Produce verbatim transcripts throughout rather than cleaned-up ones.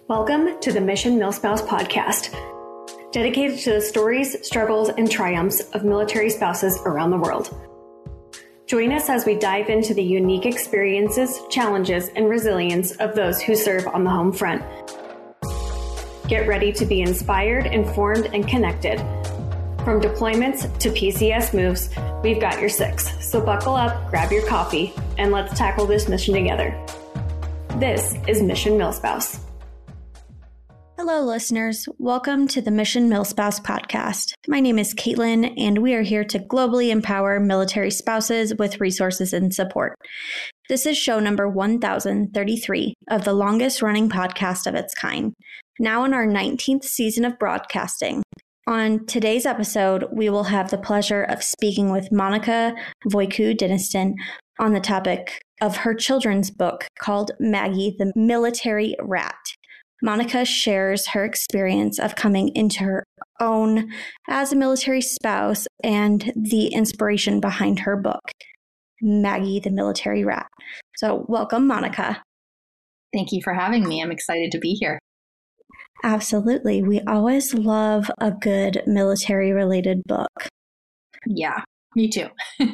Welcome to the Mission Milspouse podcast, dedicated to the stories, struggles, and triumphs of military spouses around the world. Join us as we dive into the unique experiences, challenges, and resilience of those who serve on the home front. Get ready to be inspired, informed, and connected. From deployments to P C S moves, we've got your six. So buckle up, grab your coffee, and let's tackle this mission together. This is Mission Milspouse. Hello, listeners. Welcome to the Mission Milspouse podcast. My name is Caitlin, and we are here to globally empower military spouses with resources and support. This is show number one thousand thirty-three of the longest running podcast of its kind, now in our nineteenth season of broadcasting. On today's episode, we will have the pleasure of speaking with Monica Voicu-Denniston on the topic of her children's book called Maggie the Military Rat. Monica shares her experience of coming into her own as a military spouse and the inspiration behind her book, Maggie the Military Rat. So welcome, Monica. Thank you for having me. I'm excited to be here. Absolutely. We always love a good military-related book. Yeah, me too.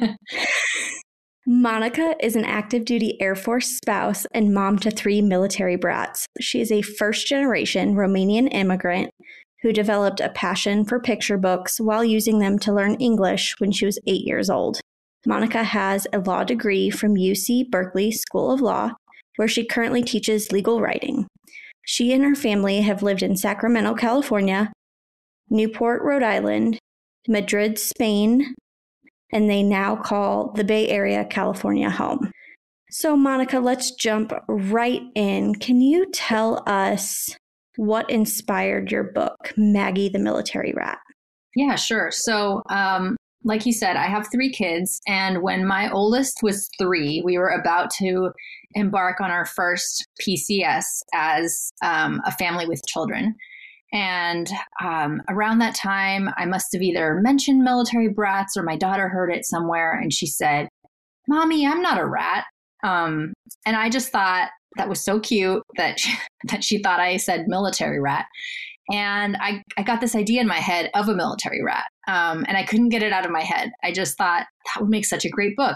Monica is an active duty Air Force spouse and mom to three military brats. She is a first-generation Romanian immigrant who developed a passion for picture books while using them to learn English when she was eight years old. Monica has a law degree from U C Berkeley School of Law, where she currently teaches legal writing. She and her family have lived in Sacramento, California, Newport, Rhode Island, Madrid, Spain, and they now call the Bay Area, California home. So, Monica, let's jump right in. Can you tell us what inspired your book, Maggie the Military Rat? Yeah, sure. So, um, like you said, I have three kids, and when my oldest was three, we were about to embark on our first P C S as um, a family with children. And um, around that time, I must have either mentioned military brats or my daughter heard it somewhere. And she said, "Mommy, I'm not a rat." Um, and I just thought that was so cute that she, that she thought I said military rat. And I, I got this idea in my head of a military rat. Um, and I couldn't get it out of my head. I just thought that would make such a great book.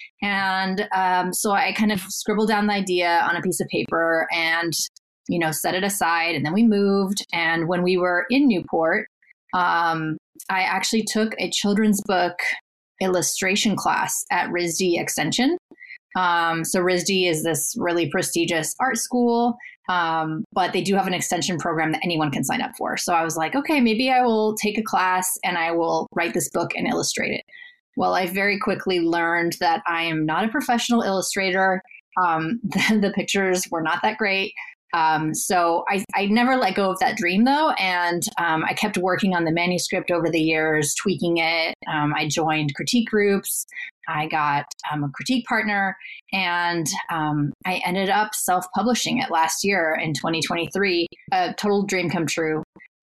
And um, so I kind of scribbled down the idea on a piece of paper and you know, set it aside. And then we moved. And when we were in Newport, um, I actually took a children's book illustration class at R I S D Extension. Um, so R I S D is this really prestigious art school, um, but they do have an extension program that anyone can sign up for. So I was like, okay, maybe I will take a class and I will write this book and illustrate it. Well, I very quickly learned that I am not a professional illustrator. Um, the, the pictures were not that great. Um, so I, I never let go of that dream, though, and um, I kept working on the manuscript over the years, tweaking it. Um, I joined critique groups. I got um, a critique partner, and um, I ended up self-publishing it last year in twenty twenty-three. A total dream come true.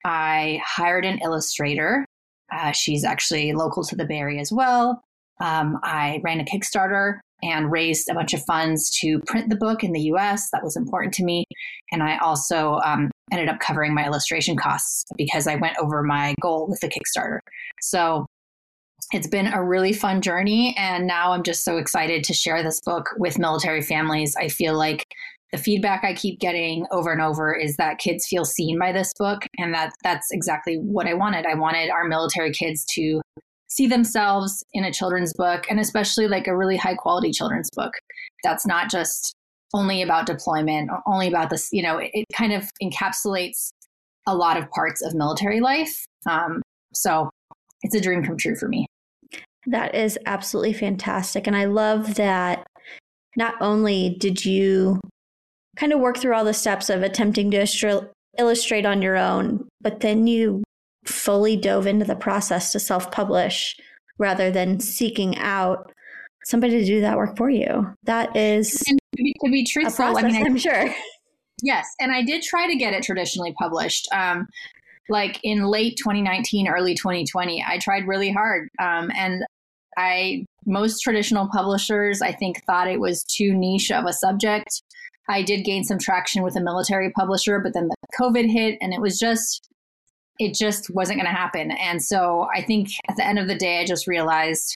I hired an illustrator. Uh, she's actually local to the Bay Area as well. Um, I ran a Kickstarter and raised a bunch of funds to print the book in the U S. That was important to me. And I also um, ended up covering my illustration costs because I went over my goal with the Kickstarter. So it's been a really fun journey. And now I'm just so excited to share this book with military families. I feel like the feedback I keep getting over and over is that kids feel seen by this book. And that that's exactly what I wanted. I wanted our military kids to see themselves in a children's book, and especially like a really high quality children's book that's not just only about deployment or only about this, you know, it, it kind of encapsulates a lot of parts of military life. Um, so it's a dream come true for me. That is absolutely fantastic. And I love that not only did you kind of work through all the steps of attempting to istru- illustrate on your own, but then you fully dove into the process to self-publish rather than seeking out somebody to do that work for you. That is and to be, to be truthful, a process, I mean, I, I'm sure. Yes. And I did try to get it traditionally published. Um, like in late twenty nineteen, early twenty twenty, I tried really hard. Um, and I, most traditional publishers, I think, thought it was too niche of a subject. I did gain some traction with a military publisher, but then the COVID hit, and it was just, it just wasn't going to happen. And so I think at the end of the day, I just realized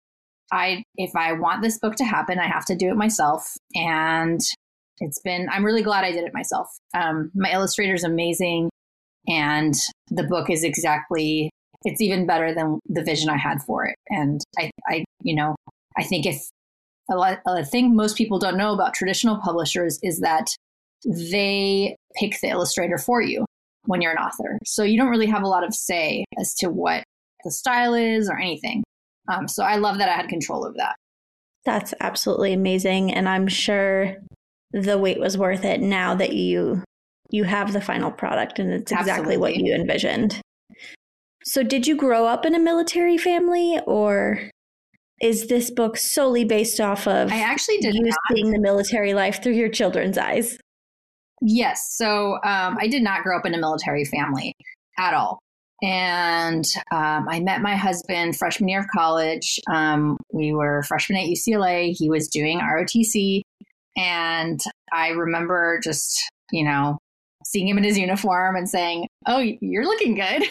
I, if I want this book to happen, I have to do it myself. And it's been, I'm really glad I did it myself. Um, my illustrator is amazing. And the book is exactly, it's even better than the vision I had for it. And I, I you know, I think if a, lot, a thing most people don't know about traditional publishers is that they pick the illustrator for you when you're an author. So you don't really have a lot of say as to what the style is or anything. Um, so I love that I had control of that. That's absolutely amazing. And I'm sure the wait was worth it now that you you have the final product and it's exactly Absolutely. What you envisioned. So did you grow up in a military family, or is this book solely based off of I actually did you not. seeing the military life through your children's eyes? Yes. So um, I did not grow up in a military family at all. And um, I met my husband freshman year of college. Um, we were freshmen at U C L A. He was doing R O T C. And I remember just, you know, seeing him in his uniform and saying, oh, you're looking good.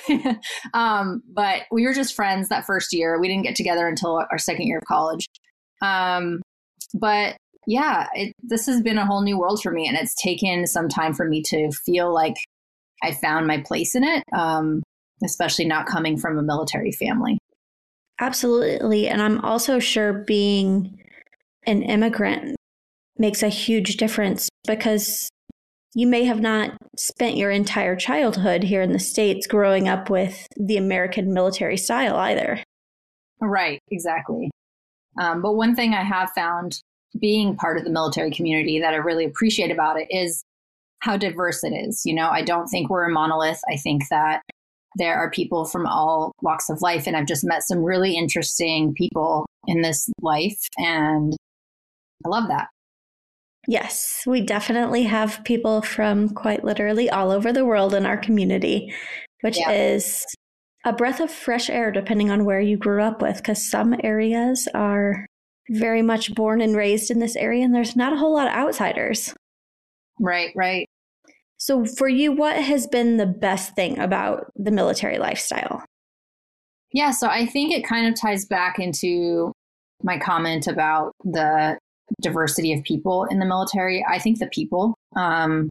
um, but we were just friends that first year. We didn't get together until our second year of college. Um, but yeah, it, this has been a whole new world for me. And it's taken some time for me to feel like I found my place in it, um, especially not coming from a military family. Absolutely. And I'm also sure being an immigrant makes a huge difference, because you may have not spent your entire childhood here in the States growing up with the American military style either. Right, exactly. Um, but one thing I have found being part of the military community that I really appreciate about it is how diverse it is. You know, I don't think we're a monolith. I think that there are people from all walks of life, and I've just met some really interesting people in this life, and I love that. Yes, we definitely have people from quite literally all over the world in our community, which yeah. is a breath of fresh air depending on where you grew up with, because some areas are very much born and raised in this area, and there's not a whole lot of outsiders. Right, right. So for you, what has been the best thing about the military lifestyle? Yeah, so I think it kind of ties back into my comment about the diversity of people in the military. I think the people, um,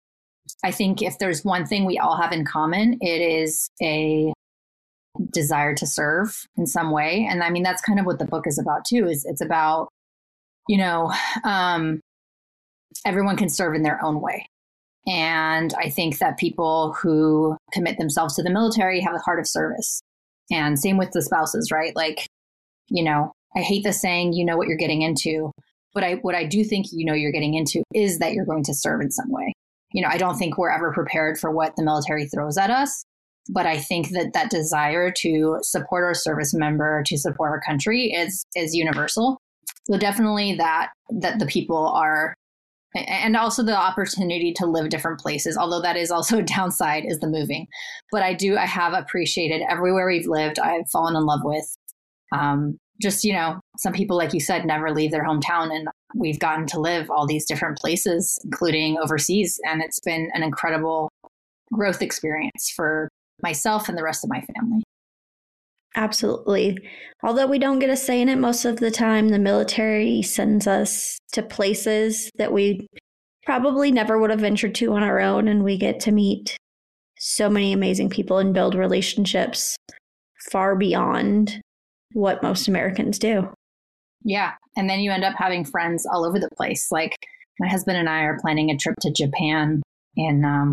I think if there's one thing we all have in common, it is a desire to serve in some way. And I mean, that's kind of what the book is about too, is it's about, you know, um, everyone can serve in their own way. And I think that people who commit themselves to the military have a heart of service. And same with the spouses, right? Like, you know, I hate the saying, you know what you're getting into. But I, what I do think, you know, you're getting into is that you're going to serve in some way. You know, I don't think we're ever prepared for what the military throws at us. But I think that that desire to support our service member, to support our country is is universal. So definitely that that the people are, and also the opportunity to live different places, although that is also a downside, is the moving. But I do, I have appreciated everywhere we've lived. I've fallen in love with. Um, just, you know, some people, like you said, never leave their hometown, and we've gotten to live all these different places, including overseas. And it's been an incredible growth experience for myself and the rest of my family. Absolutely. Although we don't get a say in it most of the time, the military sends us to places that we probably never would have ventured to on our own. And we get to meet so many amazing people and build relationships far beyond what most Americans do. Yeah. And then you end up having friends all over the place. Like my husband and I are planning a trip to Japan in um,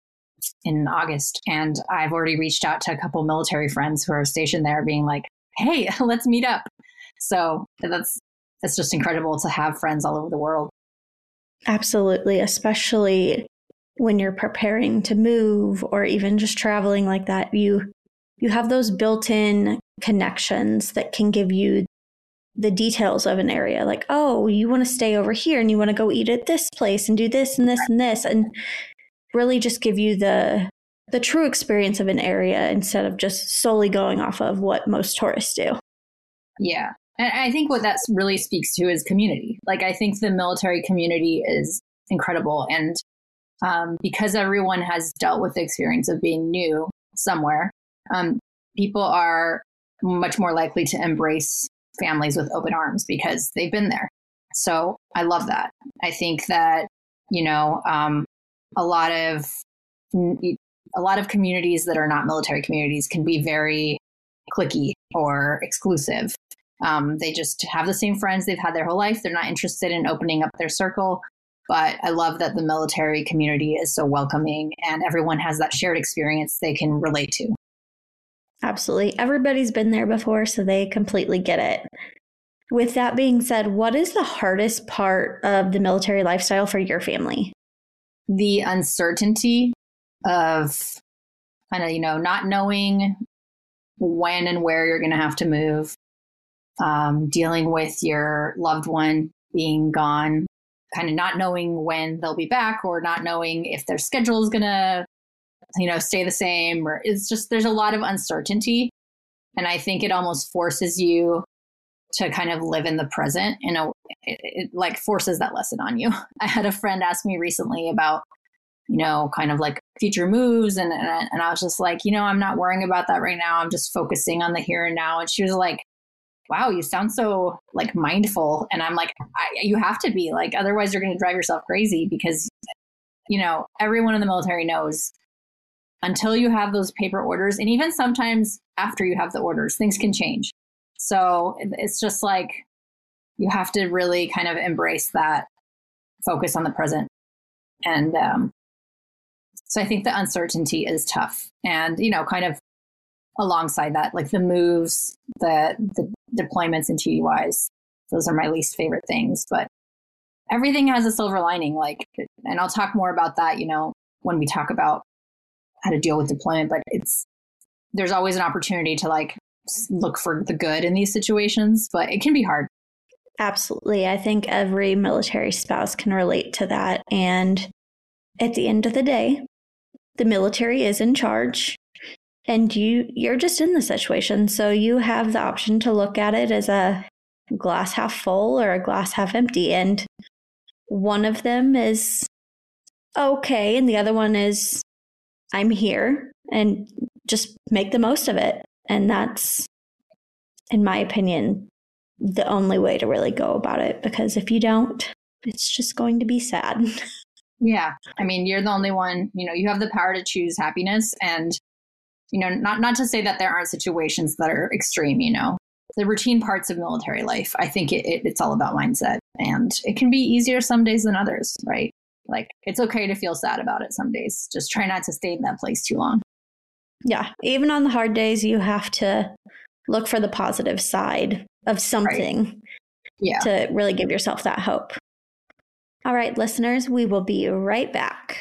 in August. And I've already reached out to a couple military friends who are stationed there being like, hey, let's meet up. So that's, it's just incredible to have friends all over the world. Absolutely. Especially when you're preparing to move or even just traveling like that, you, you have those built-in connections that can give you the details of an area. Like, oh, you want to stay over here and you want to go eat at this place and do this and this and this. And really just give you the the true experience of an area instead of just solely going off of what most tourists do. Yeah. And I think what that really speaks to is community. Like, I think the military community is incredible. And um, because everyone has dealt with the experience of being new somewhere, um, people are much more likely to embrace families with open arms because they've been there. So I love that. I think that, you know, um, a lot of a lot of communities that are not military communities can be very cliquey or exclusive. Um, they just have the same friends they've had their whole life. They're not interested in opening up their circle. But I love that the military community is so welcoming and everyone has that shared experience they can relate to. Absolutely. Everybody's been there before, so they completely get it. With that being said, what is the hardest part of the military lifestyle for your family? The uncertainty of kind of, you know, not knowing when and where you're going to have to move, um, dealing with your loved one being gone, kind of not knowing when they'll be back or not knowing if their schedule is going to, you know, stay the same, or it's just, there's a lot of uncertainty. And I think it almost forces you to kind of live in the present. You know, it, it like forces that lesson on you. I had a friend ask me recently about, you know, kind of like future moves. And, and, I, and I was just like, you know, I'm not worrying about that right now. I'm just focusing on the here and now. And she was like, wow, you sound so like mindful. And I'm like, I, you have to be, like, otherwise you're going to drive yourself crazy because, you know, everyone in the military knows until you have those paper orders, and even sometimes after you have the orders, things can change. So it's just like, you have to really kind of embrace that, focus on the present. And um, so I think the uncertainty is tough. And, you know, kind of alongside that, like the moves, the, the deployments and T D Ys, those are my least favorite things. But everything has a silver lining, like, and I'll talk more about that, you know, when we talk about how to deal with deployment. But it's, there's always an opportunity to like look for the good in these situations, but it can be hard. Absolutely. I think every military spouse can relate to that. And at the end of the day, the military is in charge and you, you're just in the situation. So you have the option to look at it as a glass half full or a glass half empty. And one of them is okay. And the other one is, I'm here, and just make the most of it. And that's, in my opinion, the only way to really go about it, because if you don't, it's just going to be sad. Yeah. I mean, you're the only one, you know, you have the power to choose happiness. And, you know, not, not to say that there aren't situations that are extreme, you know, the routine parts of military life. I think it, it, it's all about mindset, and it can be easier some days than others, right? Like, it's okay to feel sad about it some days. Just try not to stay in that place too long. Yeah. Even on the hard days, you have to look for the positive side of something, right? Yeah, to really give yourself that hope. All right, listeners, we will be right back.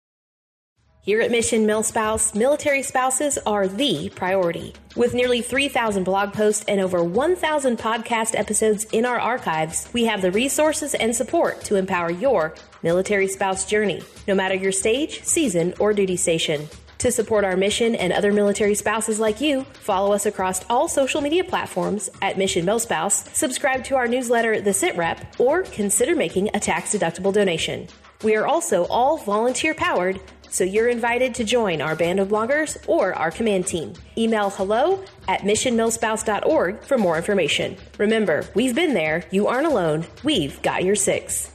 Here at Mission MilSpouse, military spouses are the priority. With nearly three thousand blog posts and over one thousand podcast episodes in our archives, we have the resources and support to empower your military spouse journey, no matter your stage, season, or duty station. To support our mission and other military spouses like you, follow us across all social media platforms at Mission MilSpouse, subscribe to our newsletter, The Sit Rep, or consider making a tax-deductible donation. We are also all volunteer-powered, so you're invited to join our band of bloggers or our command team. Email hello at mission milspouse dot org for more information. Remember, we've been there. You aren't alone. We've got your six.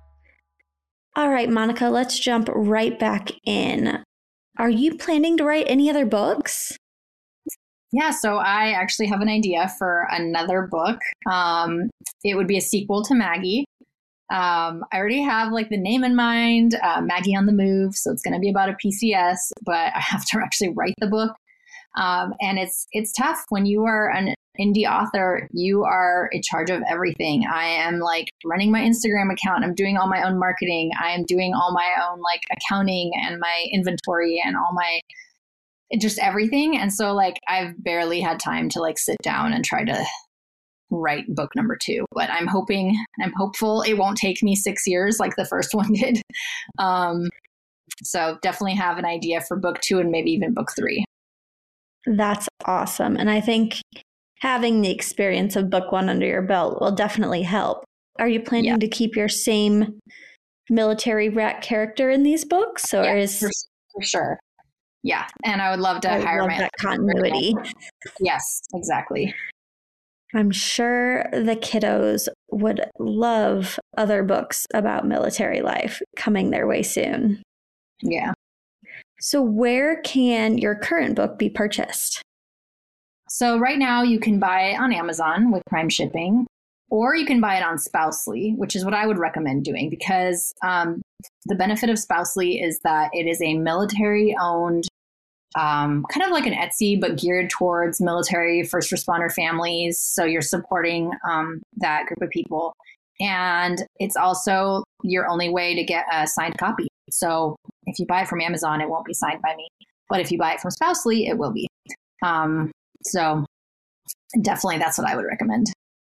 All right, Monica, let's jump right back in. Are you planning to write any other books? Yeah, so I actually have an idea for another book. Um, it would be a sequel to Maggie. Um, I already have like the name in mind, uh, Maggie on the Move. So it's going to be about a P C S, but I have to actually write the book. Um, and it's it's tough when you are an indie author. You are in charge of everything. I am like running my Instagram account. I'm doing all my own marketing. I am doing all my own like accounting and my inventory and all my just everything. And so like I've barely had time to like sit down and try to write book number two, but I'm hoping, I'm hopeful it won't take me six years like the first one did. Um, so definitely have an idea for book two and maybe even book three. That's awesome. And I think having the experience of book one under your belt will definitely help. Are you planning yeah. to keep your same military rat character in these books, or yeah, is for, for sure. Yeah, and I would love to I hire love my that continuity. Yes, exactly. I'm sure the kiddos would love other books about military life coming their way soon. Yeah. So where can your current book be purchased? So right now you can buy it on Amazon with Prime shipping, or you can buy it on Spousely, which is what I would recommend doing, because um, the benefit of Spousely is that it is a military-owned, um, kind of like an Etsy, but geared towards military first responder families. So you're supporting um, that group of people. And it's also your only way to get a signed copy. So if you buy it from Amazon, it won't be signed by me. But if you buy it from Spousely, it will be. Um, so definitely that's what I would recommend.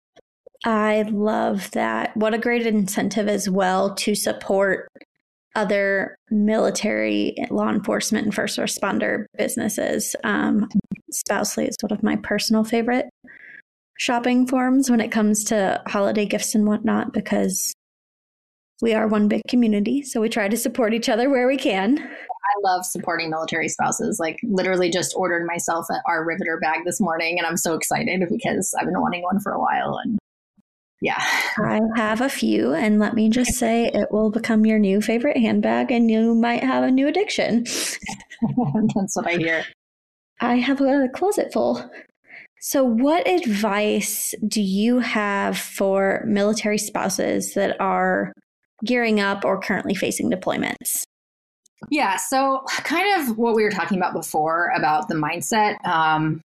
I love that. What a great incentive as well to support other military, law enforcement, and first responder businesses. Um, Spousely is one of my personal favorite shopping forums when it comes to holiday gifts and whatnot, because we are one big community. So we try to support each other where we can. I love supporting military spouses. Like, literally just ordered myself our Riveter bag this morning, and I'm so excited because I've been wanting one for a while. And yeah, I have a few, and let me just say it will become your new favorite handbag, and you might have a new addiction. That's what I hear. I have a closet full. So what advice do you have for military spouses that are gearing up or currently facing deployments? Yeah, so kind of what we were talking about before about the mindset. Um,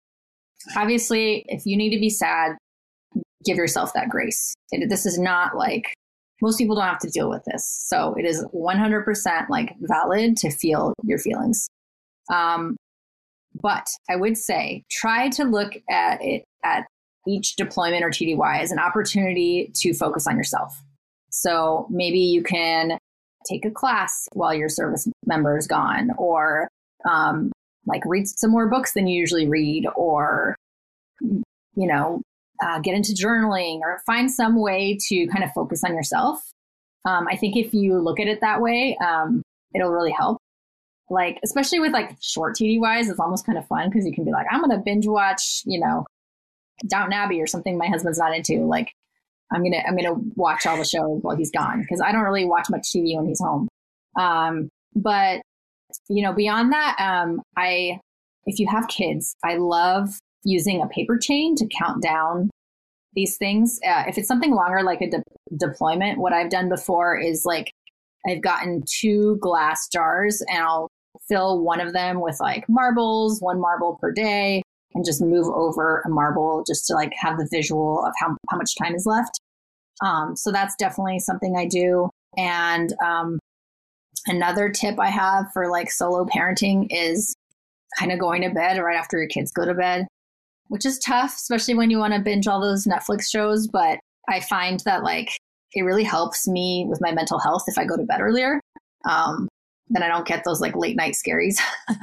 obviously, if you need to be sad, give yourself that grace. It, this is not like, most people don't have to deal with this. So it is one hundred percent like valid to feel your feelings. Um, but I would say try to look at it at each deployment or T D Y as an opportunity to focus on yourself. So maybe you can take a class while your service member is gone, or um, like read some more books than you usually read, or, you know, uh, get into journaling, or find some way to kind of focus on yourself. Um, I think if you look at it that way, um, it'll really help. Like, especially with like short T D Ys, it's almost kind of fun because you can be like, I'm going to binge watch, you know, Downton Abbey or something my husband's not into. Like, I'm going to, I'm going to watch all the shows while he's gone, because I don't really watch much T V when he's home. Um, but, you know, beyond that, um, I, if you have kids, I love using a paper chain to count down these things. Uh, if it's something longer, like a de- deployment, what I've done before is like, I've gotten two glass jars and I'll fill one of them with like marbles, one marble per day, and just move over a marble just to like have the visual of how, how much time is left. Um, so that's definitely something I do. And um, another tip I have for like solo parenting is kind of going to bed right after your kids go to bed, which is tough, especially when you want to binge all those Netflix shows. But I find that like it really helps me with my mental health if I go to bed earlier. Um, then I don't get those like late night scaries.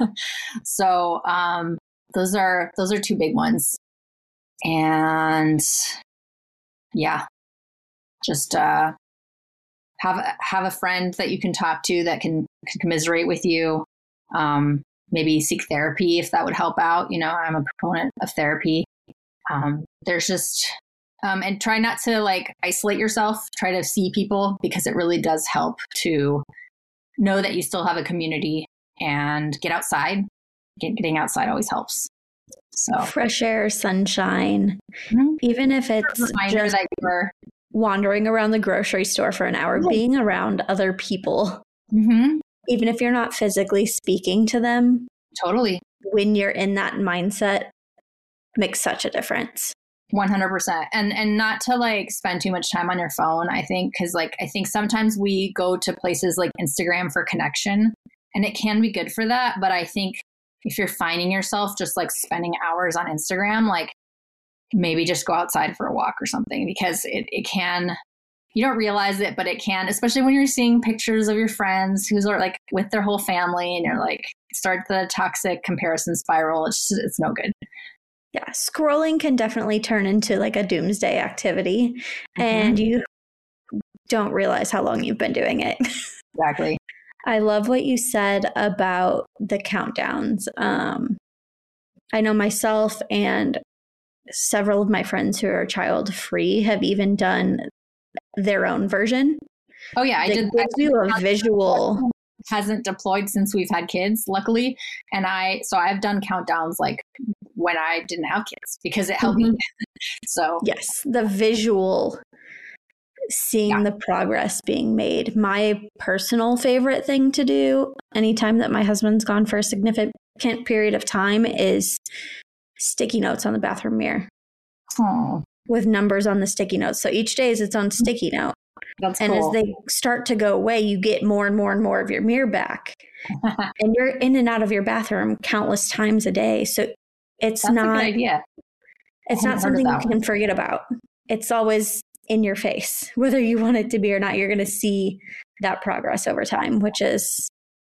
so um, those are those are two big ones. And yeah, just uh, have have a friend that you can talk to that can, can commiserate with you. Um, maybe seek therapy if that would help out. You know, I'm a proponent of therapy. Um, there's just, um, and try not to like isolate yourself, try to see people, because it really does help to know that you still have a community, and get outside. Get, getting outside always helps. So fresh air, sunshine, mm-hmm. even if it's reminder just that you're wandering around the grocery store for an hour, being around other people. Mm-hmm. Even if you're not physically speaking to them, totally, when you're in that mindset, makes such a difference. one hundred percent. And and not to like spend too much time on your phone, I think, because like I think sometimes we go to places like Instagram for connection, and it can be good for that. But I think if you're finding yourself just like spending hours on Instagram, like maybe just go outside for a walk or something, because it, it can, you don't realize it, but it can, especially when you're seeing pictures of your friends who's are like with their whole family, and you're like, start the toxic comparison spiral. It's just, it's no good. Yeah. Scrolling can definitely turn into like a doomsday activity. Mm-hmm. And you don't realize how long you've been doing it. Exactly. I love what you said about the countdowns. Um, I know myself and several of my friends who are child free have even done their own version. Oh yeah, I that did. Gives you a visual. Hasn't deployed since we've had kids, luckily, and I so I've done countdowns like when I didn't have kids because it helped mm-hmm. me. So yes, the visual, seeing yeah. the progress being made. My personal favorite thing to do anytime that my husband's gone for a significant period of time is sticky notes on the bathroom mirror. Aww. With numbers on the sticky notes. So each day is its own sticky note. That's and cool. as they start to go away, you get more and more and more of your mirror back. And you're in and out of your bathroom countless times a day. So it's That's not a good idea. It's not something you can forget about. It's always in your face, whether you want it to be or not. You're going to see that progress over time, which is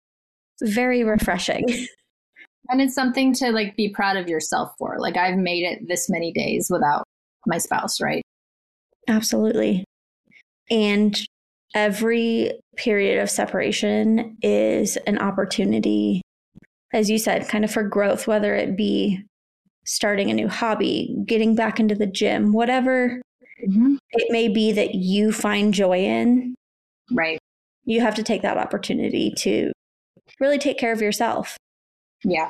very refreshing. And it's something to like be proud of yourself for. Like I've made it this many days without my spouse, right? Absolutely. And every period of separation is an opportunity, as you said, kind of for growth, whether it be starting a new hobby, getting back into the gym, whatever mm-hmm. it may be that you find joy in. Right. You have to take that opportunity to really take care of yourself. Yeah.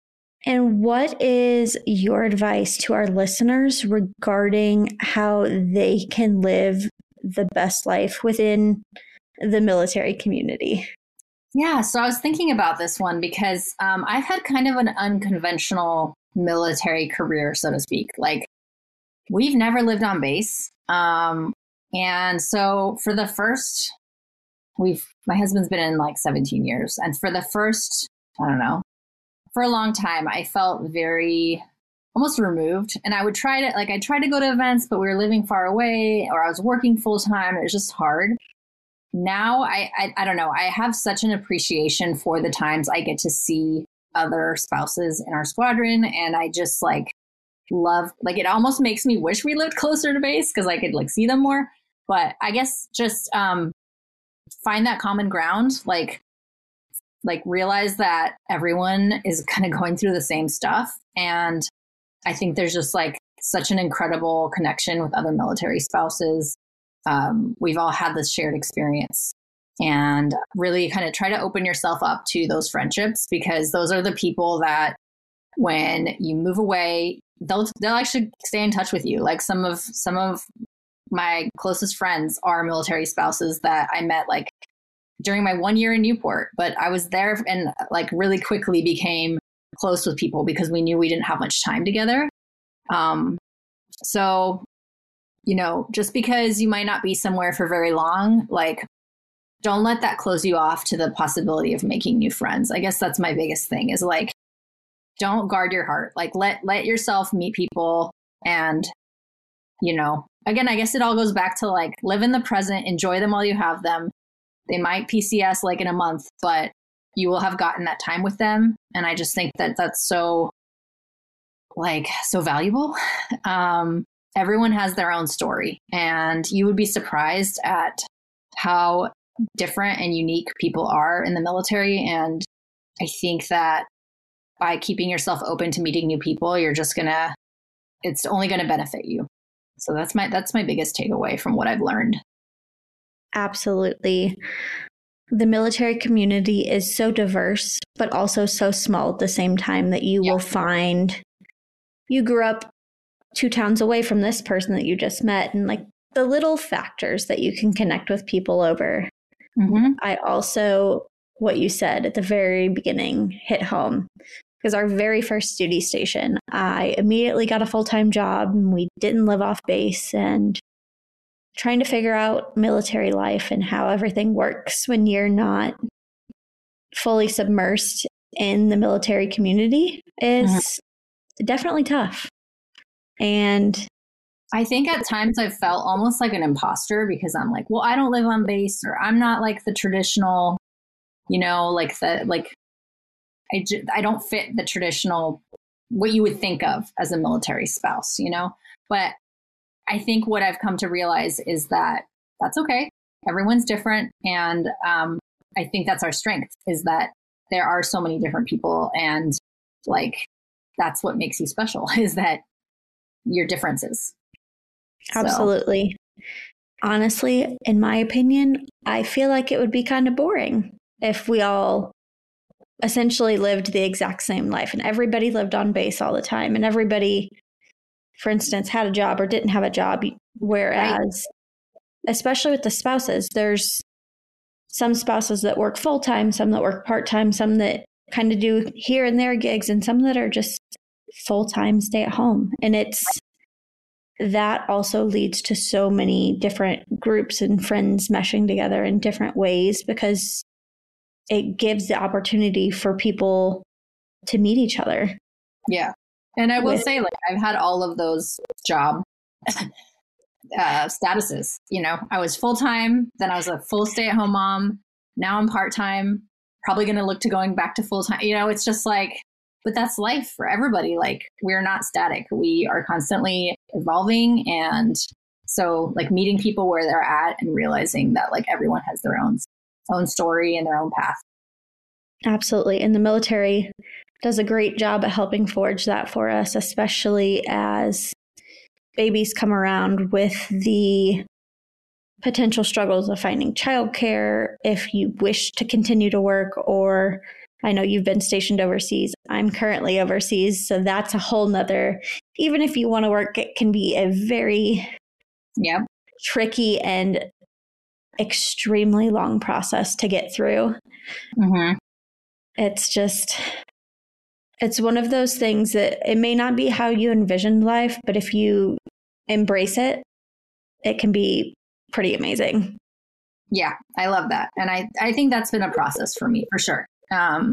And what is your advice to our listeners regarding how they can live the best life within the military community? Yeah, so I was thinking about this one because um, I've had kind of an unconventional military career, so to speak. Like, we've never lived on base. Um, and so for the first, we've, my husband's been in like seventeen years. And for the first, I don't know, for a long time, I felt very almost removed. And I would try to, like, I tried to go to events, but we were living far away or I was working full time. It was just hard. Now, I, I, I don't know, I have such an appreciation for the times I get to see other spouses in our squadron. And I just like love, like, it almost makes me wish we lived closer to base because I could like see them more. But I guess just um, find that common ground, like, like realize that everyone is kind of going through the same stuff. And I think there's just like such an incredible connection with other military spouses. Um, we've all had this shared experience, and really kind of try to open yourself up to those friendships, because those are the people that when you move away, they'll, they'll actually stay in touch with you. Like some of, some of my closest friends are military spouses that I met like during my one year in Newport, but I was there and like really quickly became close with people because we knew we didn't have much time together. Um, so, you know, just because you might not be somewhere for very long, like, don't let that close you off to the possibility of making new friends. I guess that's my biggest thing is like, don't guard your heart. Like, let, let yourself meet people. And, you know, again, I guess it all goes back to like, live in the present, enjoy them while you have them. They might P C S like in a month, but you will have gotten that time with them. And I just think that that's so, like, so valuable. Um, everyone has their own story, and you would be surprised at how different and unique people are in the military. And I think that by keeping yourself open to meeting new people, you're just gonna, it's only going to benefit you. So that's my, that's my biggest takeaway from what I've learned. Absolutely. The military community is so diverse, but also so small at the same time that you yeah. will find you grew up two towns away from this person that you just met, and like the little factors that you can connect with people over. Mm-hmm. I also, what you said at the very beginning hit home, because our very first duty station, I immediately got a full-time job and we didn't live off base, and trying to figure out military life and how everything works when you're not fully submersed in the military community is mm-hmm. definitely tough. And I think at times I've felt almost like an imposter because I'm like, well, I don't live on base, or I'm not like the traditional, you know, like the, like, I, ju- I don't fit the traditional, what you would think of as a military spouse, you know, but I think what I've come to realize is that that's okay. everyone's different. And um, I think that's our strength, is that there are so many different people. And like, that's what makes you special, is that your differences. Absolutely. So. Honestly, in my opinion, I feel like it would be kind of boring if we all essentially lived the exact same life and everybody lived on base all the time and everybody, for instance, had a job or didn't have a job. Whereas, right. especially with the spouses, there's some spouses that work full time, some that work part time, some that kind of do here and there gigs, and some that are just full time stay at home. And it's that also leads to so many different groups and friends meshing together in different ways, because it gives the opportunity for people to meet each other. Yeah. And I will with, say, like, I've had all of those job uh, statuses. You know, I was full time, then I was a full stay at home mom. Now I'm part time, probably going to look to going back to full time. You know, it's just like, but that's life for everybody. Like, we're not static. We are constantly evolving. And so, like, meeting people where they're at and realizing that, like, everyone has their own own story and their own path. Absolutely. And the military does a great job at helping forge that for us, especially as babies come around with the potential struggles of finding childcare if you wish to continue to work, or I know you've been stationed overseas. I'm currently overseas. So that's a whole nother, even if you want to work, it can be a very yeah. tricky and extremely long process to get through. Mm-hmm. It's just, it's one of those things that it may not be how you envisioned life, but if you embrace it, it can be pretty amazing. Yeah, I love that. And I, I think that's been a process for me, for sure. Um,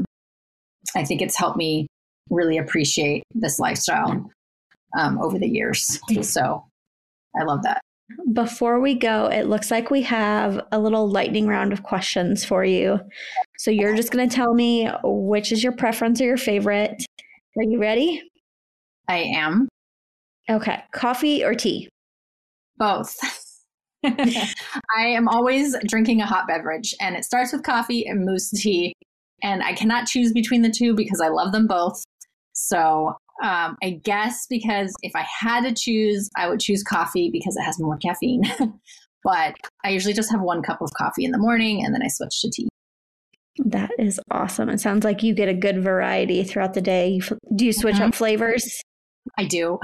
I think it's helped me really appreciate this lifestyle um, over the years. So I love that. Before we go, it looks like we have a little lightning round of questions for you. So you're just going to tell me which is your preference or your favorite. Are you ready? I am. Okay. Coffee or tea? Both. I am always drinking a hot beverage, and it starts with coffee and moves to tea. And I cannot choose between the two because I love them both. So um, I guess because if I had to choose, I would choose coffee because it has more caffeine. But I usually just have one cup of coffee in the morning, and then I switch to tea. That is awesome. It sounds like you get a good variety throughout the day. Do you switch mm-hmm. up flavors? I do.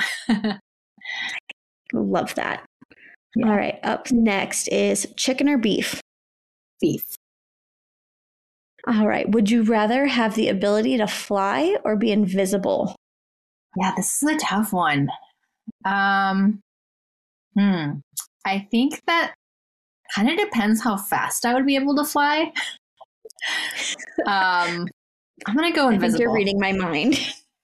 Love that. Yeah. All right. Up next is chicken or beef? Beef. All right. Would you rather have the ability to fly or be invisible? Yeah, this is a tough one. Um, hmm. I think that kind of depends how fast I would be able to fly. um, I'm going to go invisible. I think you're reading my mind.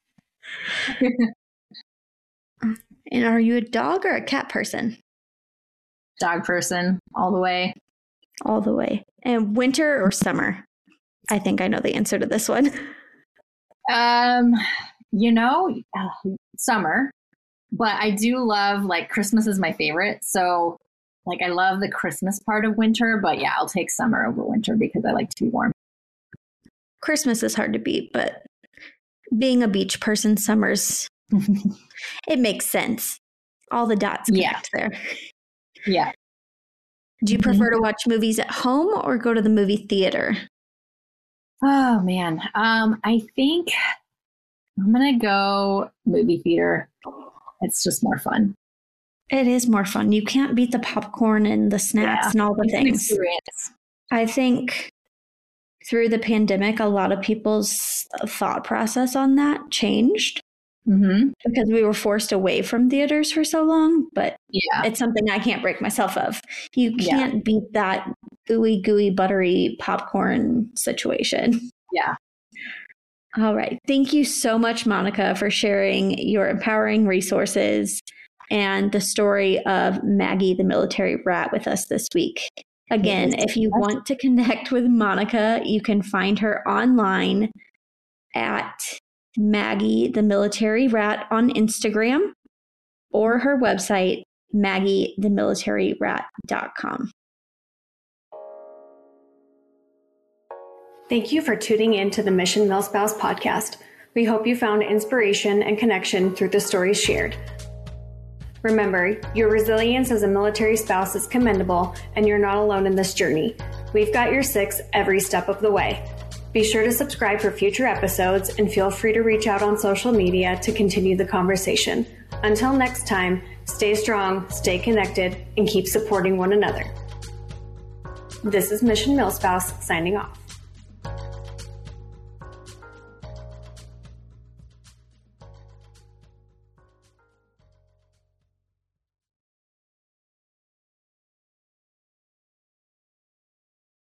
And are you a dog or a cat person? Dog person, all the way. All the way. And winter or summer? I think I know the answer to this one. Um, you know, uh, summer, but I do love, like, Christmas is my favorite. So, like, I love the Christmas part of winter, but yeah, I'll take summer over winter because I like to be warm. Christmas is hard to beat, but being a beach person, summer's, it makes sense. All the dots connect yeah. there. Yeah. Do you prefer to watch movies at home or go to the movie theater? Oh, man. Um, I think I'm going to go movie theater. It's just more fun. It is more fun. You can't beat the popcorn and the snacks yeah, and all the things. Experience. I think through the pandemic, a lot of people's thought process on that changed. Mm-hmm. Because we were forced away from theaters for so long, but yeah. it's something I can't break myself of. You can't yeah. beat that gooey, gooey, buttery popcorn situation. Yeah. All right. Thank you so much, Monica, for sharing your empowering resources and the story of Maggie, the military rat, with us this week. Again, if you want to connect with Monica, you can find her online at Maggie, the military rat on Instagram, or her website, maggie the military rat dot com. Thank you for tuning in to the Mission MilSpouse podcast. We hope you found inspiration and connection through the stories shared. Remember, your resilience as a military spouse is commendable, and you're not alone in this journey. We've got your six every step of the way. Be sure to subscribe for future episodes and feel free to reach out on social media to continue the conversation. Until next time, stay strong, stay connected, and keep supporting one another. This is Mission MilSpouse signing off.